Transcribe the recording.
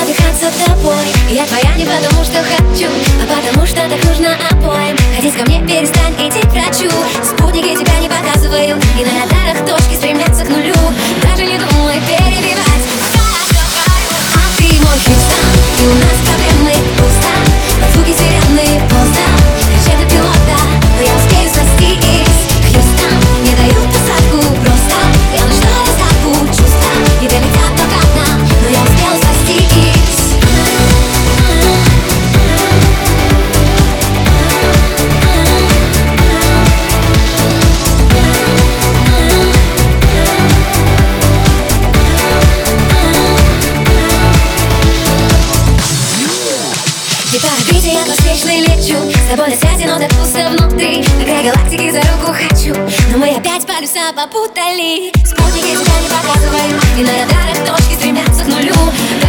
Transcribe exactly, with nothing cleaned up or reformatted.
задыхаться тобой. Я твоя не потому что хочу, а потому что так нужно обоим. Ходить ко мне перестань, иди к врачу. Спутники тебя не показываю, и на радарах точки стремятся к нулю. Даже не думай перебивать. А ты мой Хьюстон, и у нас проблемы пусто. Звуки сирены поздно, кричат пилота, но я успею спастись. Хьюстон, не дают посадку просто. Я нашла доставку чувства, и долетят обратно, но я успела спастись. И по орбите я поспешно лечу, с тобой на связи, но так пусто внутри. На край галактики за руку хочу, но мы опять полюса попутали. Спутники тебя не показываю, и на радарах точки стремятся к нулю.